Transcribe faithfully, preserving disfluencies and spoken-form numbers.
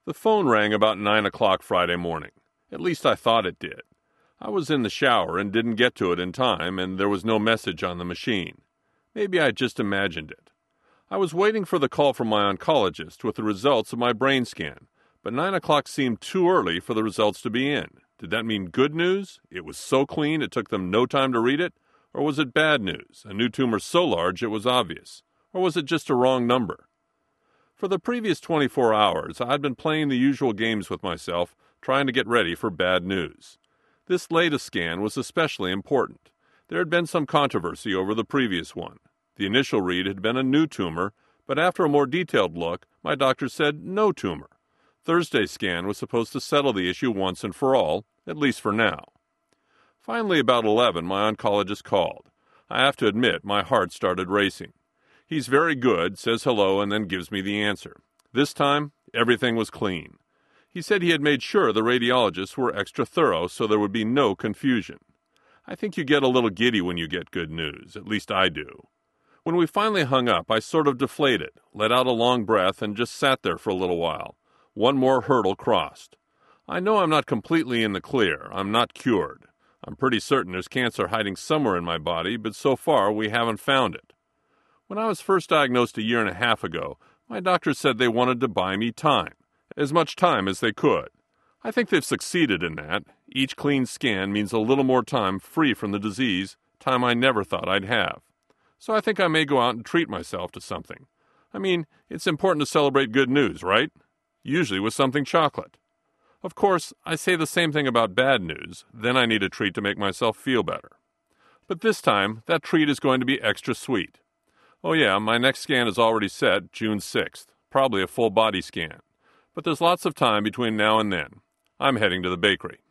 The phone rang about nine o'clock Friday morning. At least I thought it did. I was in the shower and didn't get to it in time, and there was no message on the machine. Maybe I just imagined it. I was waiting for the call from my oncologist with the results of my brain scan, but nine o'clock seemed too early for the results to be in. Did that mean good news? It was so clean it took them no time to read it? Or was it bad news, a new tumor so large it was obvious? Or was it just a wrong number? For the previous twenty-four hours, I'd been playing the usual games with myself, trying to get ready for bad news. This latest scan was especially important. There had been some controversy over the previous one. The initial read had been a new tumor, but after a more detailed look, my doctor said no tumor. Thursday's scan was supposed to settle the issue once and for all, at least for now. Finally, about eleven, my oncologist called. I have to admit, my heart started racing. He's very good, says hello, and then gives me the answer. This time, everything was clean. He said he had made sure the radiologists were extra thorough so there would be no confusion. I think you get a little giddy when you get good news, at least I do. When we finally hung up, I sort of deflated, let out a long breath, and just sat there for a little while. One more hurdle crossed. I know I'm not completely in the clear. I'm not cured. I'm pretty certain there's cancer hiding somewhere in my body, but so far we haven't found it. When I was first diagnosed a year and a half ago, my doctor said they wanted to buy me time, as much time as they could. I think they've succeeded in that. Each clean scan means a little more time free from the disease, time I never thought I'd have. So I think I may go out and treat myself to something. I mean, it's important to celebrate good news, right? Usually with something chocolate. Of course, I say the same thing about bad news, then I need a treat to make myself feel better. But this time, that treat is going to be extra sweet. Oh yeah, my next scan is already set, June sixth, probably a full body scan. But there's lots of time between now and then. I'm heading to the bakery.